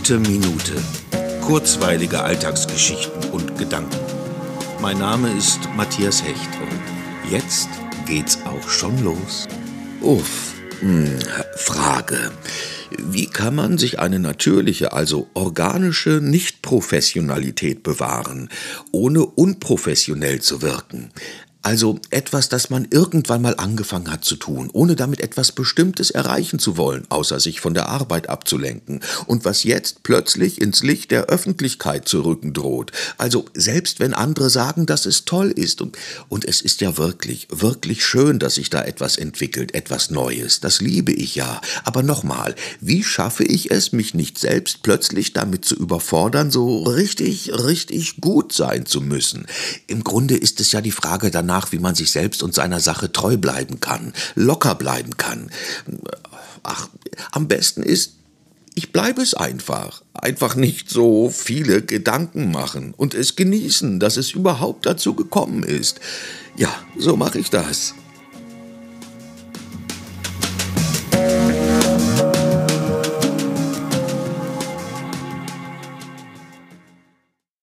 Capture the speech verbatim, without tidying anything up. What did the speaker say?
Gute Minute. Kurzweilige Alltagsgeschichten und Gedanken. Mein Name ist Matthias Hecht und jetzt geht's auch schon los. Uff, hm, Frage. Wie kann man sich eine natürliche, also organische Nichtprofessionalität bewahren, ohne unprofessionell zu wirken? Also etwas, das man irgendwann mal angefangen hat zu tun, ohne damit etwas Bestimmtes erreichen zu wollen, außer sich von der Arbeit abzulenken, und was jetzt plötzlich ins Licht der Öffentlichkeit zu rücken droht. Also selbst wenn andere sagen, dass es toll ist. Und, und es ist ja wirklich, wirklich schön, dass sich da etwas entwickelt, etwas Neues. Das liebe ich ja. Aber nochmal, wie schaffe ich es, mich nicht selbst plötzlich damit zu überfordern, so richtig, richtig gut sein zu müssen? Im Grunde ist es ja die Frage danach, nach, wie man sich selbst und seiner Sache treu bleiben kann, locker bleiben kann. Ach, am besten ist, ich bleibe es einfach. Einfach nicht so viele Gedanken machen und es genießen, dass es überhaupt dazu gekommen ist. Ja, so mache ich das.